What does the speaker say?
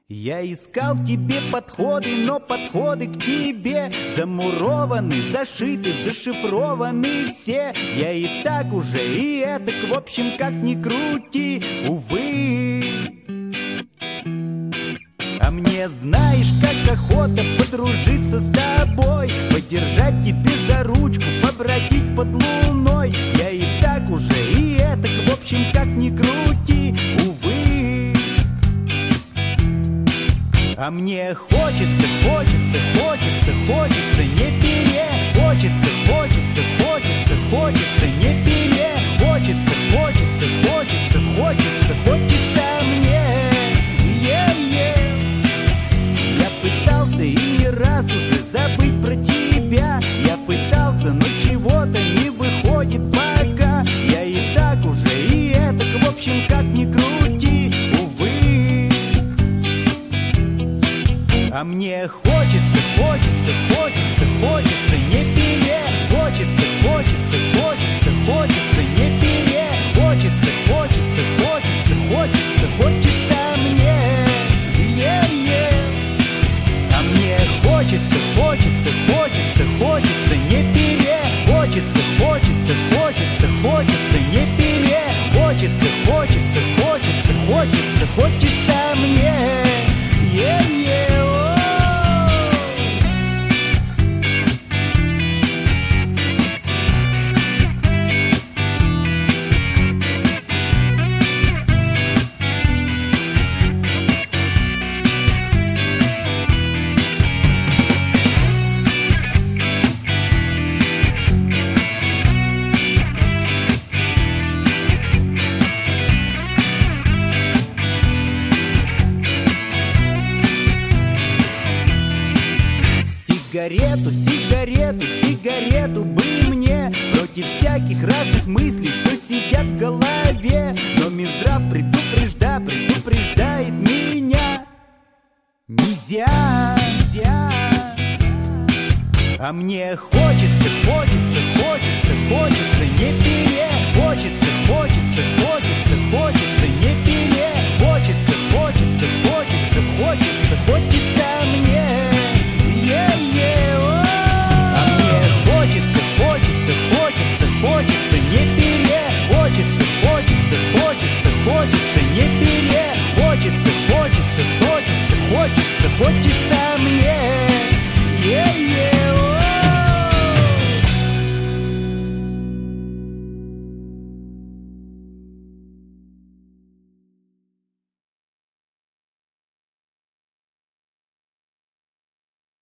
Я искал в тебе подходы, но подходы к тебе замурованы, зашиты, зашифрованы все. Я и так уже, и этак, в общем, как ни крути, увы. А мне, знаешь, как охота подружиться с тобой, подержать тебе за ручку, побродить под луной. Я и так уже, и этак, в общем, как ни крути, увы. А мне хочется, хочется, хочется, хочется, не пере. Хочется, хочется, хочется, хочется, не пере. Хочется, хочется, хочется, хочется, хочется мне. Я пытался и не раз уже забыть про тебя. Я пытался, но чего-то не выходит пока. Я и так уже, и этак, в общем, как ни крути, увы. А мне хочется, хочется, хочется, хочется, не пере. Хочется, хочется, хочется, хочется, не пере. Хочется, хочется, хочется, хочется, хочется мне. А мне хочется, хочется, хочется, хочется, не пере. Хочется, хочется, хочется, хочется, не пере. Хочется, хочется, хочется, хочется, хочется мне. Сигарету, сигарету, сигарету бы мне против всяких разных мыслей, что сидят в голове. Но Минздрав предупреждает меня. Нельзя, нельзя. А мне хочется, хочется, хочется, хочется, не пере. Хочется, хочется, хочется, хочется, не пере. Хочется, хочется, хочется, хочется, хочется мне. А мне хочется, хочется, хочется, хочется, не пере. Хочется, хочется, хочется, хочется, не пере. Хочется, хочется, хочется, хочется, хочется мне.